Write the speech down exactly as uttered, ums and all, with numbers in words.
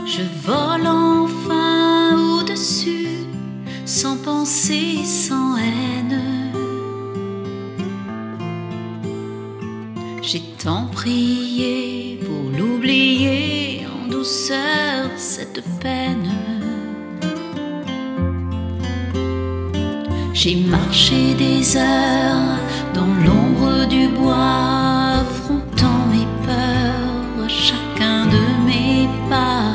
Je vole enfin au-dessus, sans pensée, sans haine. J'ai tant prié pour l'oublier en douceur, cette peine. J'ai marché des heures dans l'ombre du bois,